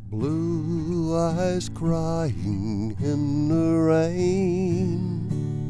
Blue eyes crying in the rain.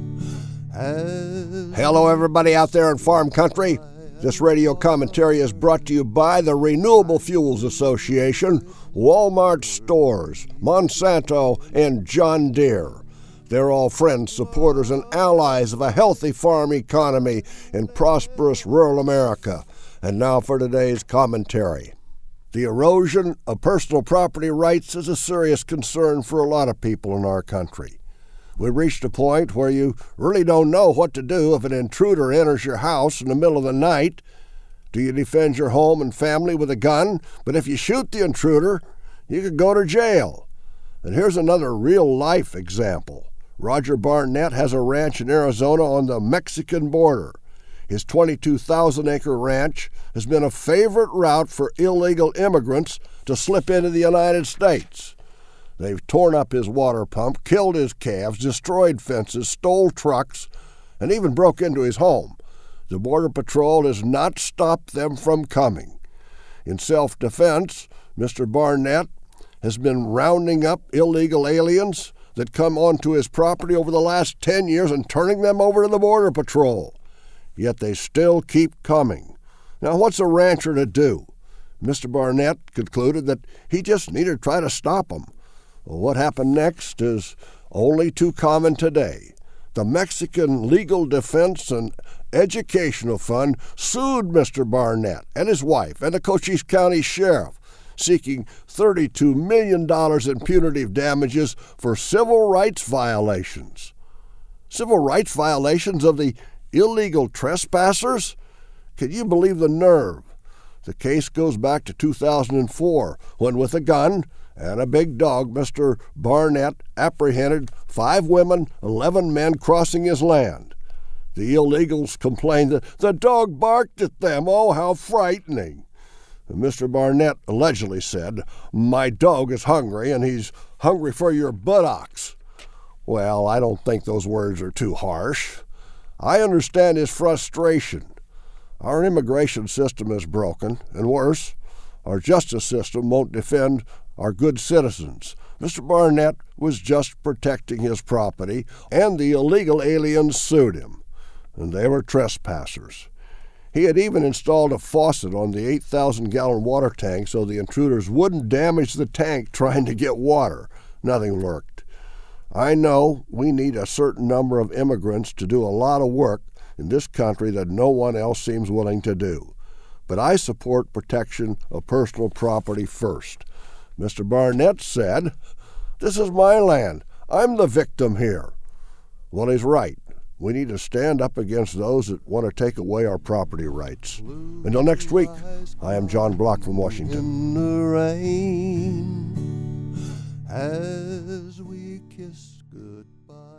Hello, everybody out there in farm country. This radio commentary is brought to you by the Renewable Fuels Association, Walmart Stores, Monsanto, and John Deere. They're all friends, supporters, and allies of a healthy farm economy in prosperous rural America. And now for today's commentary. The erosion of personal property rights is a serious concern for a lot of people in our country. We've reached a point where you really don't know what to do if an intruder enters your house in the middle of the night. Do you defend your home and family with a gun? But if you shoot the intruder, you could go to jail. And here's another real-life example. Roger Barnett has a ranch in Arizona on the Mexican border. His 22,000-acre ranch has been a favorite route for illegal immigrants to slip into the United States. They've torn up his water pump, killed his calves, destroyed fences, stole trucks, and even broke into his home. The Border Patrol has not stopped them from coming. In self-defense, Mr. Barnett has been rounding up illegal aliens that come onto his property over the last 10 years and turning them over to the Border Patrol. Yet they still keep coming. Now, what's a rancher to do? Mr. Barnett concluded that he just needed to try to stop them. Well, what happened next is only too common today. The Mexican Legal Defense and Educational Fund sued Mr. Barnett and his wife and the Cochise County Sheriff, seeking $32 million in punitive damages for civil rights violations. Civil rights violations of the illegal trespassers? Can you believe the nerve? The case goes back to 2004, when with a gun and a big dog, Mr. Barnett apprehended 5 women, 11 men crossing his land. The illegals complained that the dog barked at them. Oh, how frightening. And Mr. Barnett allegedly said, "My dog is hungry, and he's hungry for your buttocks." Well, I don't think those words are too harsh. I understand his frustration. Our immigration system is broken, and worse, our justice system won't defend our good citizens. Mr. Barnett was just protecting his property, and the illegal aliens sued him, and they were trespassers. He had even installed a faucet on the 8,000-gallon water tank so the intruders wouldn't damage the tank trying to get water. Nothing worked. I know we need a certain number of immigrants to do a lot of work in this country that no one else seems willing to do. But I support protection of personal property first. Mr. Barnett said, "This is my land. I'm the victim here." Well, he's right. We need to stand up against those that want to take away our property rights. Until next week, I am John Block from Washington. In the rain, as we kiss goodbye.